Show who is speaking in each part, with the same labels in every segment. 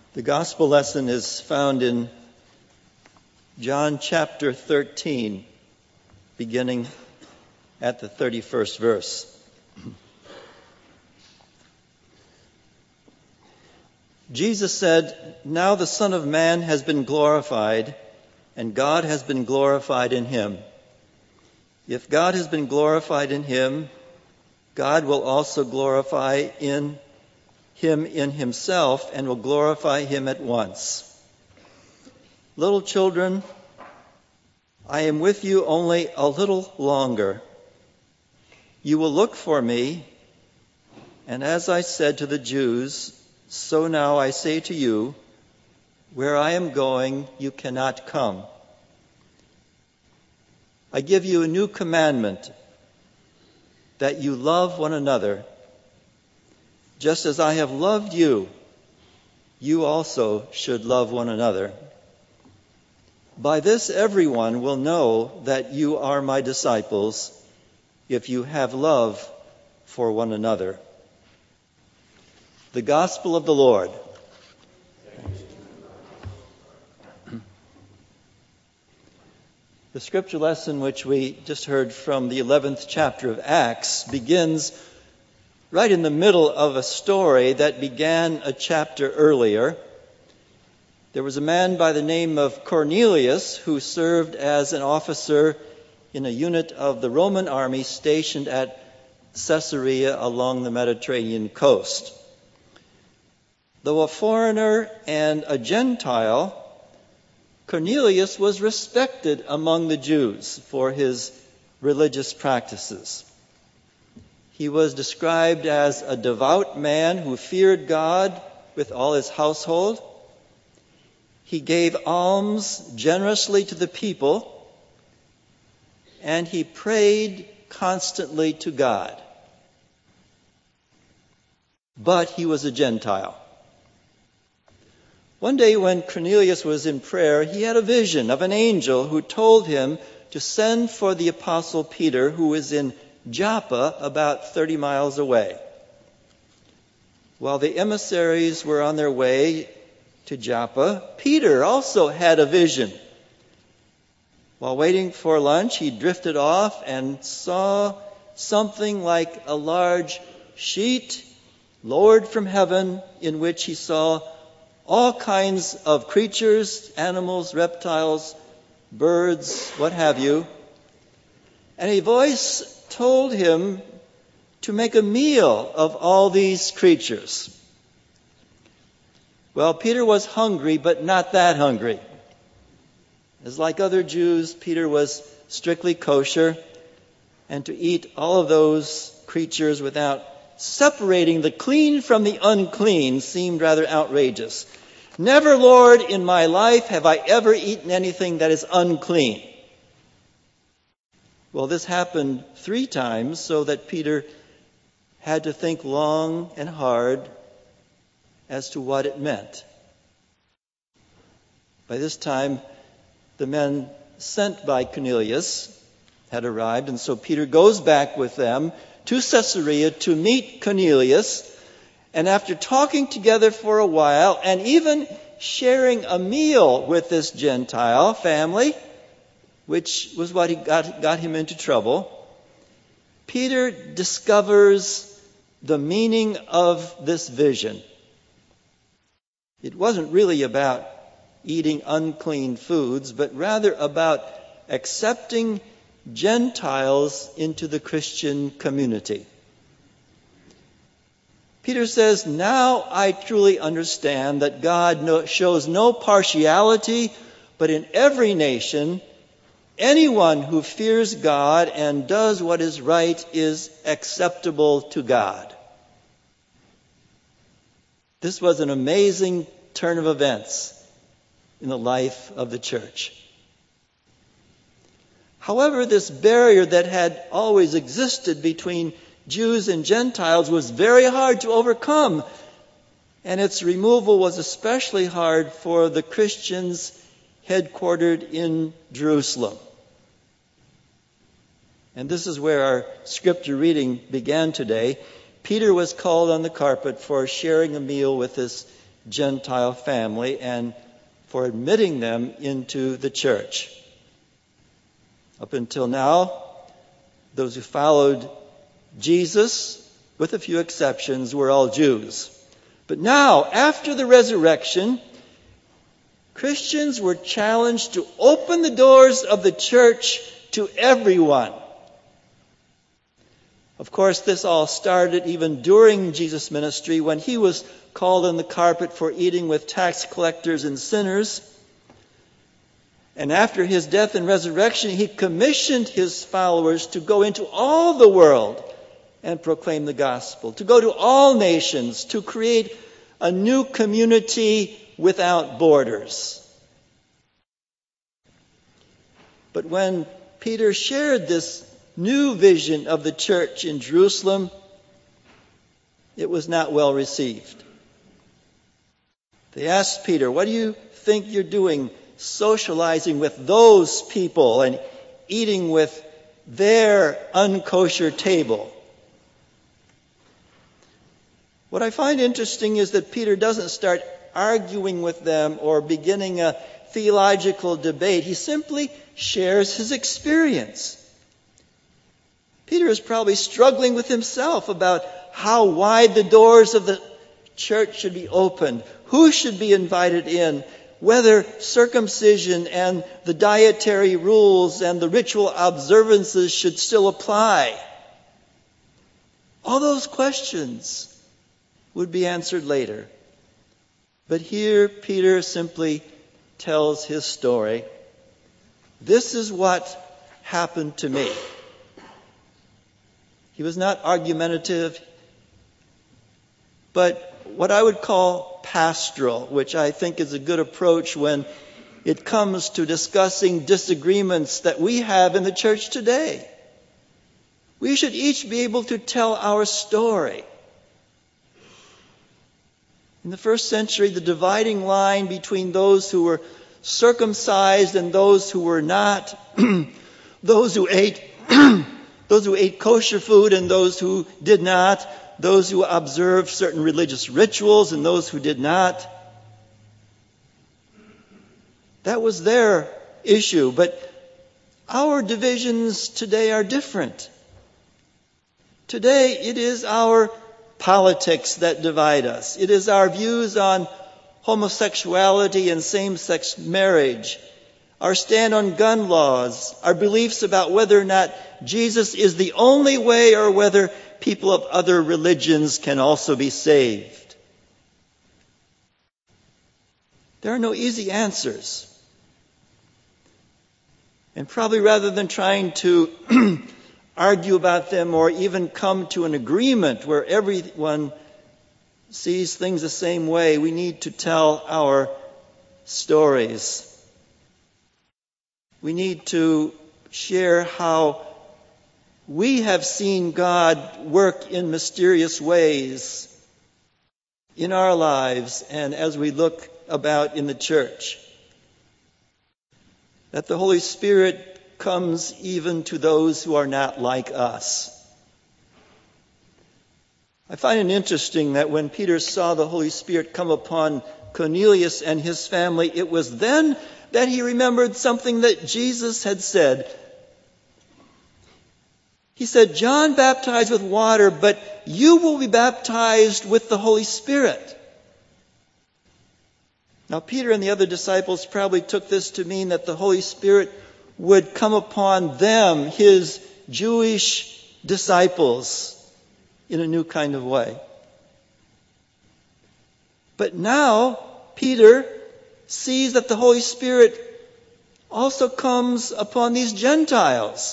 Speaker 1: The gospel lesson is found in John chapter 13, beginning at the 31st verse. Jesus said, "Now the Son of Man has been glorified, and God has been glorified in him. If God has been glorified in him, God will also glorify him in himself and will glorify him at once. Little children, I am with you only a little longer. You will look for me, and as I said to the Jews, so now I say to you, where I am going, you cannot come. I give you a new commandment, that you love one another. Just as I have loved you, you also should love one another. By this everyone will know that you are my disciples, if you have love for one another." The Gospel of the Lord. The scripture lesson which we just heard from the 11th chapter of Acts begins right in the middle of a story that began a chapter earlier. There was a man by the name of Cornelius who served as an officer in a unit of the Roman army stationed at Caesarea along the Mediterranean coast. Though a foreigner and a Gentile, Cornelius was respected among the Jews for his religious practices. He was described as a devout man who feared God with all his household. He gave alms generously to the people, and he prayed constantly to God. But he was a Gentile. One day when Cornelius was in prayer, he had a vision of an angel who told him to send for the apostle Peter, who was in Joppa, about 30 miles away. While the emissaries were on their way to Joppa, Peter also had a vision. While waiting for lunch, he drifted off and saw something like a large sheet lowered from heaven, in which he saw all kinds of creatures, animals, reptiles, birds, what have you. And a voice told him to make a meal of all these creatures. Well, Peter was hungry, but not that hungry. As like other Jews, Peter was strictly kosher, and to eat all of those creatures without separating the clean from the unclean seemed rather outrageous. "Never, Lord, in my life have I ever eaten anything that is unclean." Well, this happened 3 times, so that Peter had to think long and hard as to what it meant. By this time, the men sent by Cornelius had arrived, and so Peter goes back with them to Caesarea to meet Cornelius. And after talking together for a while and even sharing a meal with this Gentile family, which was what got him into trouble, Peter discovers the meaning of this vision. It wasn't really about eating unclean foods, but rather about accepting Gentiles into the Christian community. Peter says, "Now I truly understand that God shows no partiality, but in every nation, anyone who fears God and does what is right is acceptable to God." This was an amazing turn of events in the life of the church. However, this barrier that had always existed between Jews and Gentiles was very hard to overcome, and its removal was especially hard for the Christians headquartered in Jerusalem. And this is where our scripture reading began today. Peter was called on the carpet for sharing a meal with this Gentile family and for admitting them into the church. Up until now, those who followed Jesus, with a few exceptions, were all Jews. But now, after the resurrection, Christians were challenged to open the doors of the church to everyone. Of course, this all started even during Jesus' ministry when he was called on the carpet for eating with tax collectors and sinners. And after his death and resurrection, he commissioned his followers to go into all the world and proclaim the gospel, to go to all nations, to create a new community without borders. But when Peter shared this new vision of the church in Jerusalem, it was not well received. They asked Peter, "What do you think you're doing, socializing with those people and eating with their unkosher table?" What I find interesting is that Peter doesn't start arguing with them or beginning a theological debate. He simply shares his experience. Peter is probably struggling with himself about how wide the doors of the church should be opened, who should be invited in, whether circumcision and the dietary rules and the ritual observances should still apply. All those questions would be answered later. But here Peter simply tells his story. This is what happened to me. He was not argumentative, but what I would call pastoral, which I think is a good approach when it comes to discussing disagreements that we have in the church today. We should each be able to tell our story. In the first century, the dividing line between those who were circumcised and those who were not, those who ate kosher food and those who did not, those who observed certain religious rituals and those who did not. That was their issue, but our divisions today are different. Today it is our politics that divide us. It is our views on homosexuality and same-sex marriage, our stand on gun laws, our beliefs about whether or not Jesus is the only way or whether people of other religions can also be saved. There are no easy answers. And probably rather than trying to argue about them or even come to an agreement where everyone sees things the same way, we need to tell our stories. We need to share how we have seen God work in mysterious ways in our lives and as we look about in the church. That the Holy Spirit comes even to those who are not like us. I find it interesting that when Peter saw the Holy Spirit come upon Cornelius and his family, it was then that he remembered something that Jesus had said. He said, "John baptized with water, but you will be baptized with the Holy Spirit." Now, Peter and the other disciples probably took this to mean that the Holy Spirit would come upon them, his Jewish disciples, in a new kind of way. But now, Peter sees that the Holy Spirit also comes upon these Gentiles.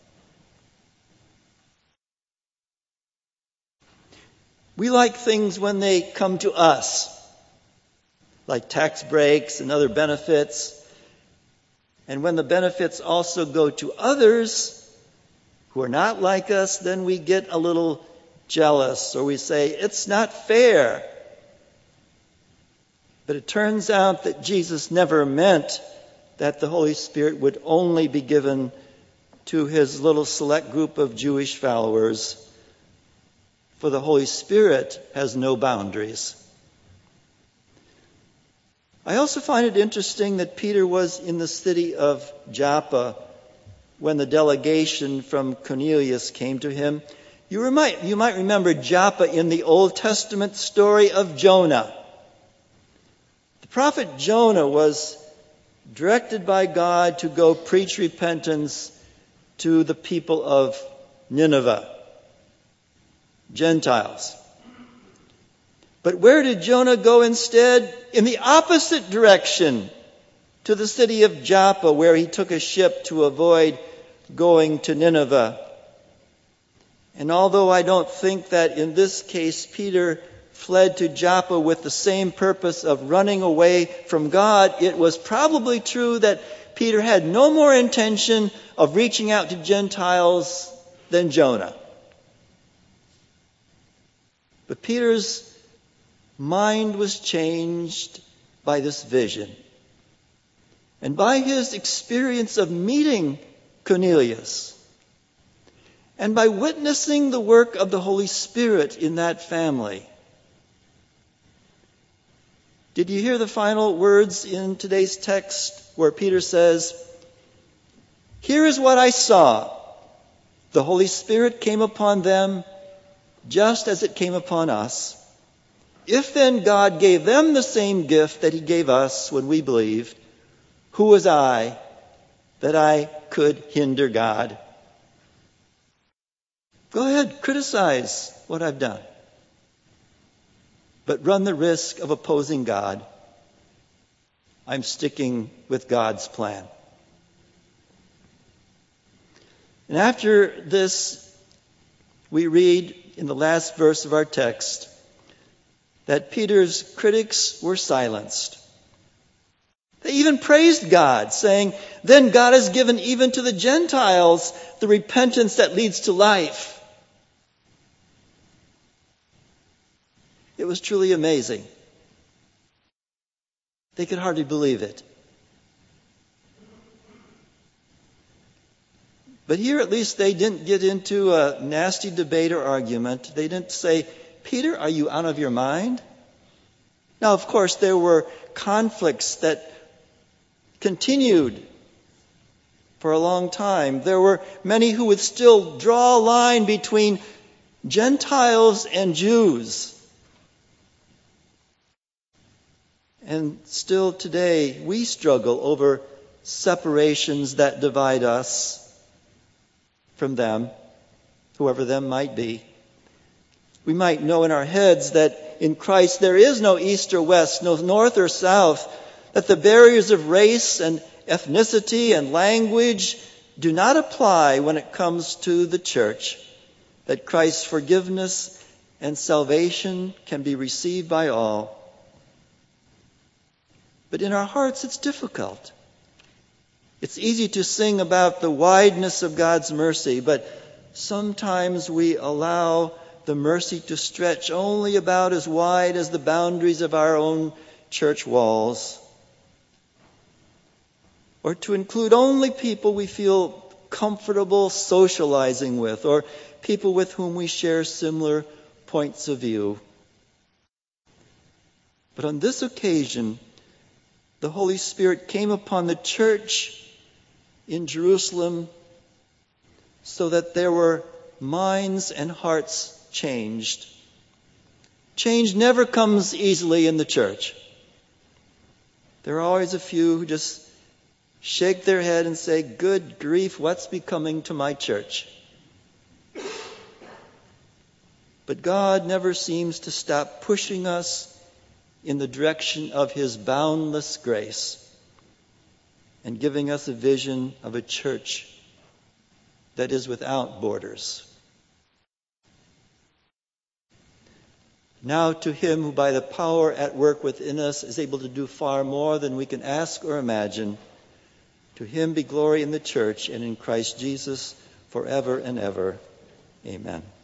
Speaker 1: We like things when they come to us, like tax breaks and other benefits. And when the benefits also go to others who are not like us, then we get a little jealous, or we say, it's not fair. But it turns out that Jesus never meant that the Holy Spirit would only be given to his little select group of Jewish followers. For the Holy Spirit has no boundaries. I also find it interesting that Peter was in the city of Joppa when the delegation from Cornelius came to him. You might remember Joppa in the Old Testament story of Jonah. The prophet Jonah was directed by God to go preach repentance to the people of Nineveh, Gentiles. But where did Jonah go instead? In the opposite direction, to the city of Joppa, where he took a ship to avoid going to Nineveh. And although I don't think that in this case Peter fled to Joppa with the same purpose of running away from God, it was probably true that Peter had no more intention of reaching out to Gentiles than Jonah. But Peter's mind was changed by this vision and by his experience of meeting Cornelius and by witnessing the work of the Holy Spirit in that family. Did you hear the final words in today's text where Peter says, "Here is what I saw. The Holy Spirit came upon them just as it came upon us. If then God gave them the same gift that he gave us when we believed, who was I that I could hinder God?" Go ahead, criticize what I've done. But run the risk of opposing God. I'm sticking with God's plan. And after this, we read in the last verse of our text that Peter's critics were silenced. They even praised God, saying, "Then God has given even to the Gentiles the repentance that leads to life." It was truly amazing. They could hardly believe it. But here at least they didn't get into a nasty debate or argument. They didn't say, "Peter, are you out of your mind?" Now, of course, there were conflicts that continued for a long time. There were many who would still draw a line between Gentiles and Jews. And still today, we struggle over separations that divide us from them, whoever them might be. We might know in our heads that in Christ there is no east or west, no north or south, that the barriers of race and ethnicity and language do not apply when it comes to the church, that Christ's forgiveness and salvation can be received by all. But in our hearts it's difficult. It's easy to sing about the wideness of God's mercy, but sometimes we allow the mercy to stretch only about as wide as the boundaries of our own church walls, or to include only people we feel comfortable socializing with, or people with whom we share similar points of view. But on this occasion, the Holy Spirit came upon the church in Jerusalem so that there were minds and hearts changed. Change never comes easily in the church. There are always a few who just shake their head and say, "Good grief, what's becoming to my church?" But God never seems to stop pushing us in the direction of his boundless grace and giving us a vision of a church that is without borders. Now to him who by the power at work within us is able to do far more than we can ask or imagine, to him be glory in the church and in Christ Jesus forever and ever. Amen.